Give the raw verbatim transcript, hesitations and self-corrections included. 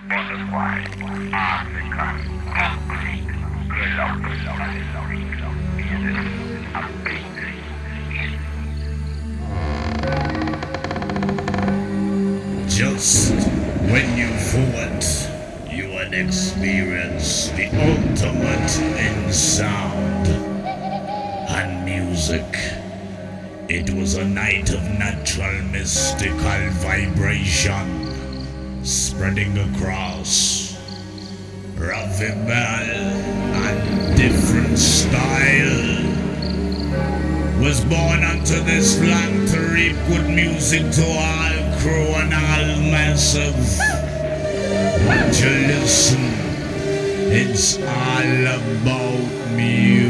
Bonaparte, Africa, concrete, globe, Just when you thought you had experienced the ultimate in sound and music, it was a night of natural mystical vibration spreading across Ravival and different style was born unto this land to reap good music to all crew and all massive. Won't you listen? It's all about music.